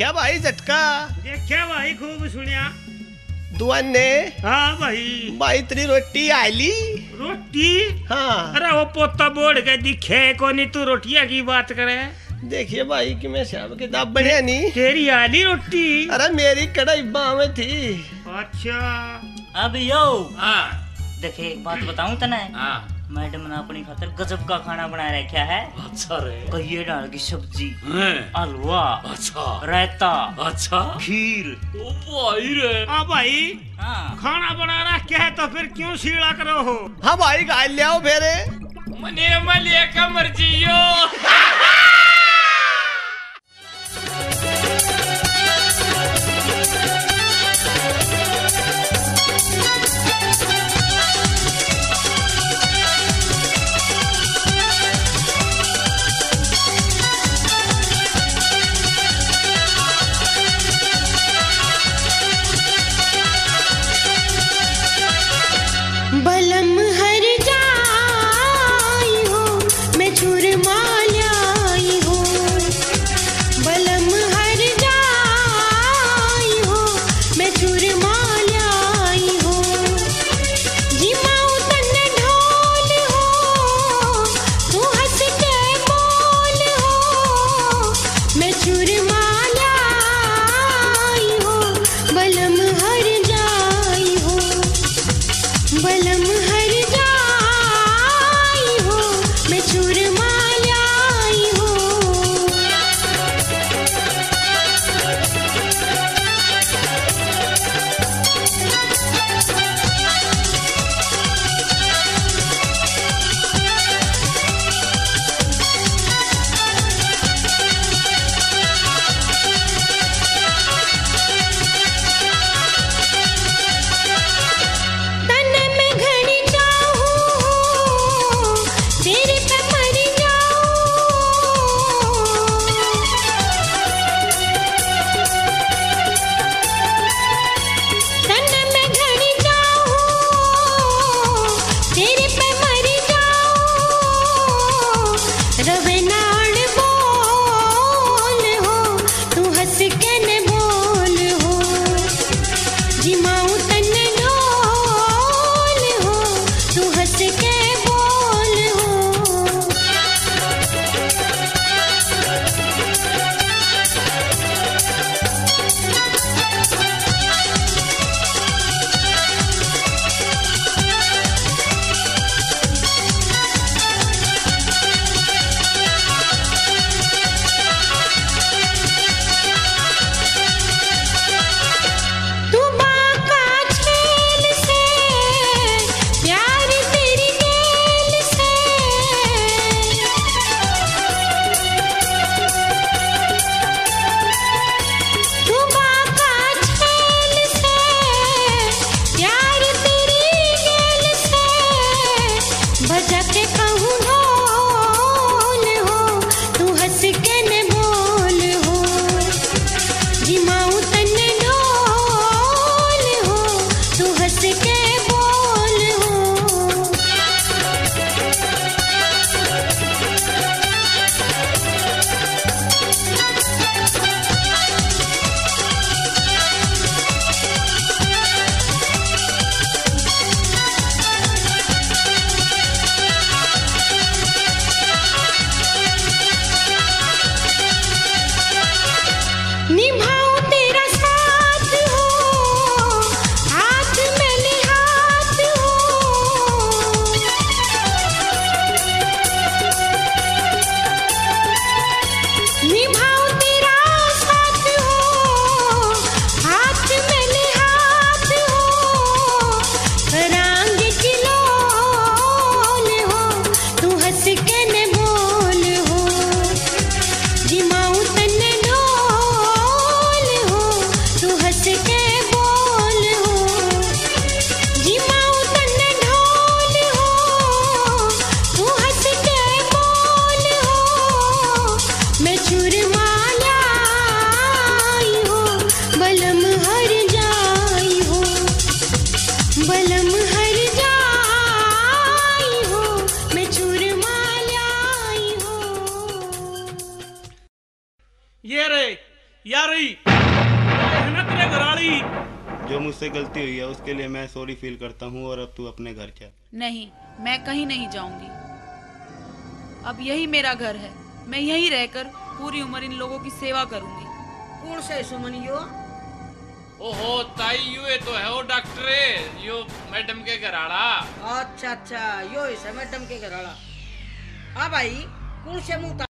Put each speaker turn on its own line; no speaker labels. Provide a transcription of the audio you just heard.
देखा भाई झटका?
देखा भाई, खूब सुनिया
दुआने।
हाँ भाई।
भाई तेरी रोटी आली?
रोटी?
हाँ।
अरे वो पोता बोड़ के दिखे को नहीं, तू रोटिया की बात करे।
देखिए भाई कि मैं श्याम के दाब बढ़िया नहीं।
तेरी आली रोटी?
अरे मेरी कढ़ाई बाँ में थी।
अच्छा।
अब यो
हाँ
देखे एक बात बताऊं तने।
हाँ
मैडम ने अपनी खातिर गजब का खाना बना रखा है।
अच्छा रे।
कहिए दाल की सब्जी,
हैं?
हलवा,
अच्छा
रायता,
अच्छा
खीर।
ओ भाई रे।
हाँ भाई,
हाँ
खाना बना रखा है तो फिर क्यों सीड़ा करो हो?
हाँ भाई गाय ले आओ फेरे।
मने मले का मर्जी यो।
बलम हर जाई हो, मैं चूरमा लाई हो। बलम हर जाई हो, मैं चूरमा लाई हो। जिमाऊ तन्ने ढोल हो, तू हंस के बोल हो। मैं चूरमा लाई हो, बलम हर जाई हो। बलम हर जाई हो, मैं चूरमा लाई हो। तने में घड़ी जाऊं, तेरे पे मर जाऊं। तने में घड़ी जाऊं, तेरे पे मर जाऊं। रवे नाड़ बोल हो, तू हंस के ने बोल हो। जिमाऊ तन्ने ढोल हो, तू हंस के बोल हो। तू बाका छेल से, प्यार तेरी गेल से। तू बाका छेल से, प्यार तेरी गेल से। बजा के कहूँ ढोल हो, तू हंस के ने बोल हो। जिमाऊ तन्ने ढोल हो, तू हंस के बोल हो। निभाऊं तेरा साथ हो, हाथ में ले हाथ हो। निभाऊं तेरा साथ हो, हाथ में ले हाथ हो। करांगे खिलौने हो, तू हंस के ने बोल हो। जिमाऊ तन्ने ढोल
घराली है ना तेरे घराली।
जो मुझसे गलती हुई है उसके लिए मैं सॉरी फील करता हूँ और अब तू अपने घर चल।
नहीं, मैं कहीं नहीं जाऊंगी। अब यही मेरा घर है, मैं यहीं रहकर पूरी उम्र इन लोगों की सेवा करूंगी।
कौन से सुमनियो?
ओहो ताई ये तो है वो डॉक्टर यो मैडम के घराड़ा।
अच्छा अच्छा, यो इसे मैडम के घराड़ा। हाँ भाई, कौन से मुंह